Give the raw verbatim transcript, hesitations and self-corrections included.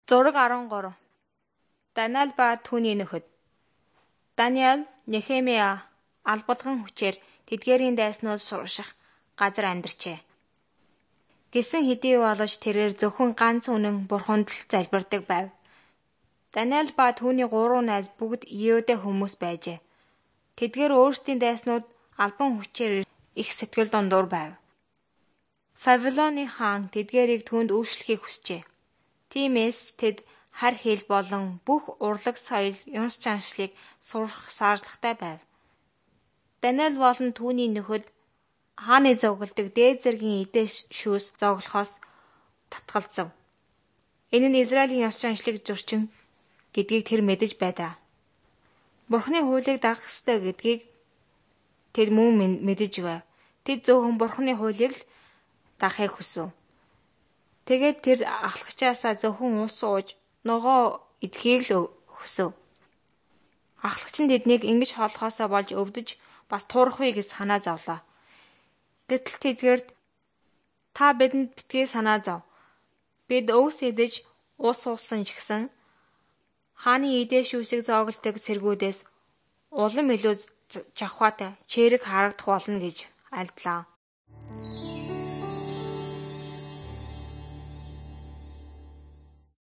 Зураг арван гурав. Даниэл ба түүний нөхөд. Даниэл Нехемия албалган хүчээр тэдгээрийн дайснууд шуурших газар амьдарчээ. Гэсэн хэдий боловч тэрээр зөвхөн ганц үнэн бурханд л залбирдаг байв. Даниэл ба түүний гурван найз бүгд Иудэ хүмүүс байжээ. Тэдгээр өөрсдийн дайснууд албан хүчээр их сэтгэл дундуур байв. Вавилоны хаан тэдгээрийг түүнд үйлчлэхийг хүсжээ. Тиймээс ч тэд хар хэл болон бүх урлаг соёл ёнс чаншлыг сурах шаардлагатай байв. Даниэл болон түүний нөхөд хааны зугладаг дээд зэргийн эдээ шүүс зоглохоос татгалзав. Энэ нь Израилийн ёс чаншлыг зөрчин гэдгийг тэр мэдэж байдаа. Бурхны хуулийг дагах ёстой гэдгийг тэр мөн мэдэж байв. Тэд зөвхөн Бурхны хуулийг л дагахыг хүсв. Тэгээд тэр ахлагчаасаа зөвхөн ус ууж ногоо идэхийг л хүсв. Ахлагч нь тэднийг ингэж хооллохоосоо болж өвдөж бас туурахгүй гэж санаа зовлоо. Гэтэл тэдгээрт та бидэнд битгий санаа зов. Бид өвс идэж ус уусан ч гэсэн хааны эдээ шүүсийг зоогддог сэргүүдээс улам илүү жавхаатай чирэг харагдах болно гэж альдлаа.